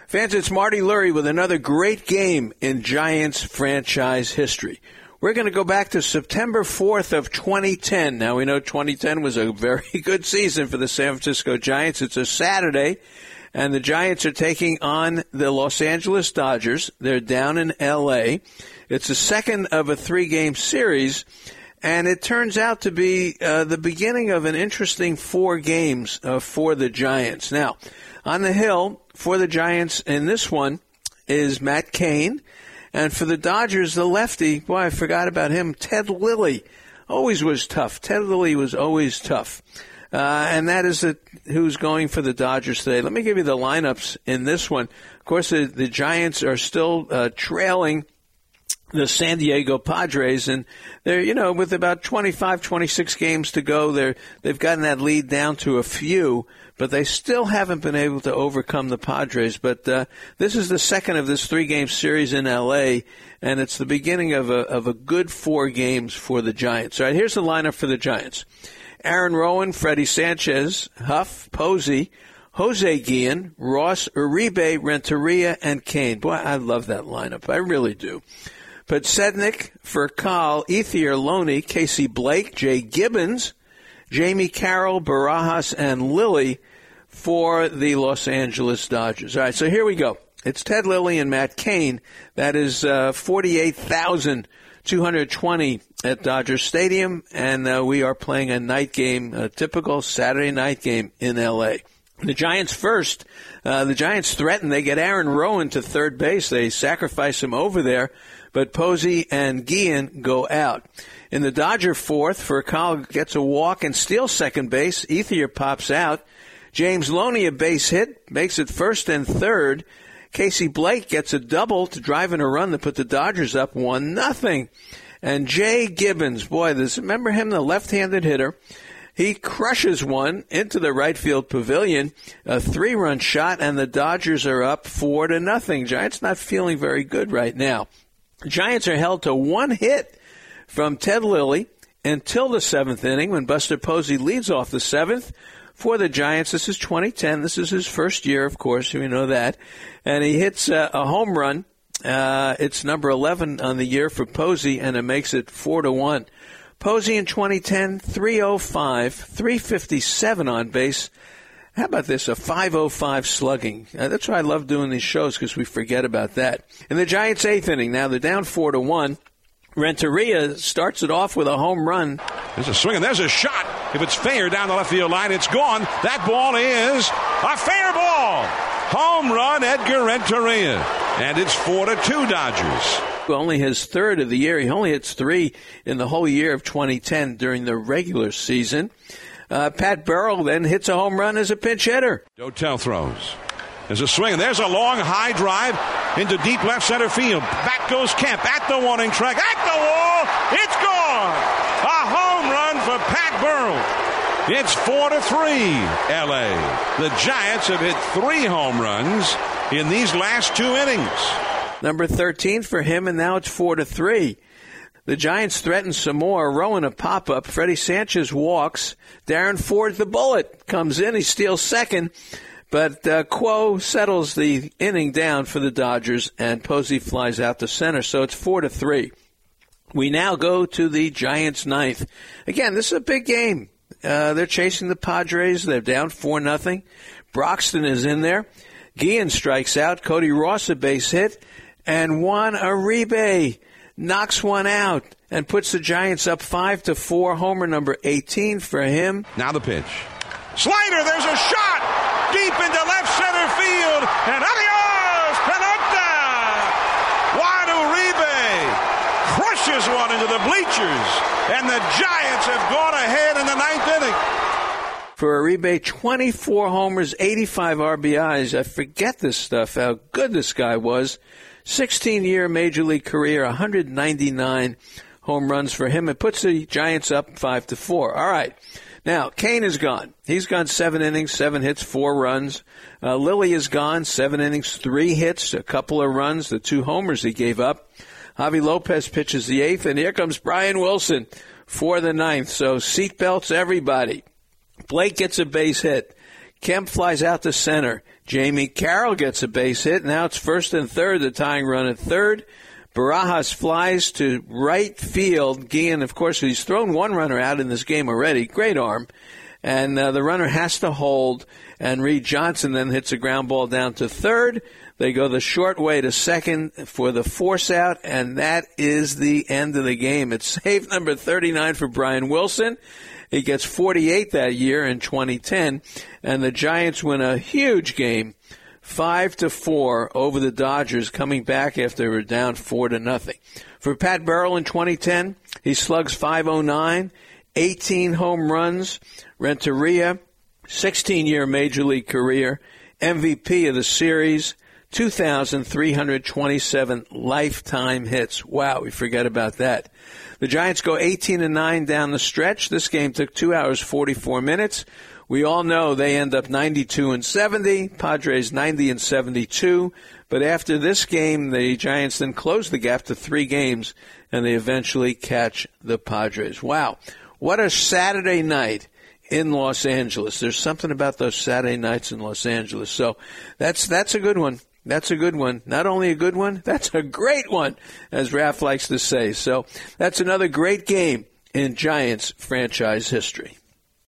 Fans, it's Marty Lurie with another great game in Giants franchise history. We're going to go back to September 4th of 2010. Now, we know 2010 was a very good season for the San Francisco Giants. It's a Saturday, and the Giants are taking on the Los Angeles Dodgers. They're down in L.A. It's the second of a three-game series, and it turns out to be the beginning of an interesting 4 games for the Giants. Now, on the hill for the Giants in this one is Matt Cain. And for the Dodgers, the lefty, boy, I forgot about him, Ted Lilly. Always was tough. Ted Lilly was always tough. And that is who's going for the Dodgers today. Let me give you the lineups in this one. Of course, the Giants are still trailing the San Diego Padres, and they're, with about 25, 26 games to go, they've gotten that lead down to a few, but they still haven't been able to overcome the Padres. But this is the second of this 3-game series in L.A., and it's the beginning of a good 4 games for the Giants. All right, here's the lineup for the Giants. Aaron Rowan, Freddie Sanchez, Huff, Posey, Jose Guillen, Ross, Uribe, Renteria, and Cain. Boy, I love that lineup. I really do. Podsednik, Furcal, Ethier Loney, Casey Blake, Jay Gibbons, Jamie Carroll, Barajas, and Lilly for the Los Angeles Dodgers. All right, so here we go. It's Ted Lilly and Matt Cain. That is 48,220 at Dodger Stadium, and we are playing a night game, a typical Saturday night game in L.A. The Giants first. The Giants threaten. They get Aaron Rowan to third base. They sacrifice him over there, but Posey and Guillen go out. In the Dodger fourth, Furcal gets a walk and steals second base. Ethier pops out. James Loney, a base hit, makes it first and third. Casey Blake gets a double to drive in a run to put the Dodgers up 1-0. And Jay Gibbons, boy, remember him, the left-handed hitter? He crushes one into the right field pavilion, a 3-run shot, and the Dodgers are up 4-0. Giants not feeling very good right now. Giants are held to 1 hit from Ted Lilly until the 7th inning when Buster Posey leads off the 7th for the Giants. This is 2010. This is his first year, of course. We know that. And he hits a home run. It's number 11 on the year for Posey, and it makes it 4-1. Posey in 2010, 305, 357 on base. How about this, a 505 slugging? That's why I love doing these shows, because we forget about that. In the Giants' 8th inning, now they're down 4-1. Renteria starts it off with a home run. There's a swing, and there's a shot. If it's fair down the left field line, it's gone. That ball is a fair ball. Home run, Edgar Renteria. And it's 4-2 Dodgers. Only his third of the year. He only hits 3 in the whole year of 2010 during the regular season. Pat Burrell then hits a home run as a pinch hitter. Dotel throws. There's a swing, and there's a long, high drive into deep left center field. Back goes Kemp at the warning track, at the wall. It's gone. A home run for Pat Burrell. It's 4-3, L.A. The Giants have hit 3 home runs in these last 2 innings. Number 13 for him, and now it's 4-3. The Giants threaten some more. Rowan a pop-up. Freddie Sanchez walks. Darren Ford, the bullet, comes in. He steals second. But Quo settles the inning down for the Dodgers, and Posey flies out to center. So it's 4-3. We now go to the Giants' 9th. Again, this is a big game. They're chasing the Padres. They're down 4-0. Broxton is in there. Guillen strikes out. Cody Ross a base hit. And Juan Uribe knocks one out and puts the Giants up 5-4. Homer number 18 for him. Now the pitch. Slider, there's a shot deep into left center field. And adios, Pelota! Juan Uribe crushes one into the bleachers. And the Giants have gone ahead in the 9th inning. For Uribe, 24 homers, 85 RBIs. I forget this stuff, how good this guy was. 16-year Major League career, 199 home runs for him. It puts the Giants up 5-4. All right. Now, Cain is gone. He's gone 7 innings, 7 hits, 4 runs. Lilly is gone, 7 innings, 3 hits, a couple of runs, the 2 homers he gave up. Javi Lopez pitches the 8th, and here comes Brian Wilson for the 9th. So seatbelts, everybody. Blake gets a base hit. Kemp flies out to center. Jamie Carroll gets a base hit. Now it's first and third, the tying run at third. Barajas flies to right field. Guillen, of course, he's thrown one runner out in this game already. Great arm. And the runner has to hold, and Reed Johnson then hits a ground ball down to third. They go the short way to second for the force out, and that is the end of the game. It's save number 39 for Brian Wilson. He gets 48 that year in 2010, and the Giants win a huge game, 5-4 over the Dodgers, coming back after they were down 4-0. For Pat Burrell in 2010, he slugs .509, 18 home runs. Renteria, 16-year Major League career, MVP of the series, 2,327 lifetime hits. Wow, we forget about that. The Giants go 18-9 down the stretch. This game took 2 hours, 44 minutes. We all know they end up 92-70, Padres 90-72. But after this game, the Giants then close the gap to 3 games, and they eventually catch the Padres. Wow, what a Saturday night in Los Angeles. There's something about those Saturday nights in Los Angeles. So that's a good one. That's a good one. Not only a good one, that's a great one, as Ralph likes to say. So that's another great game in Giants franchise history.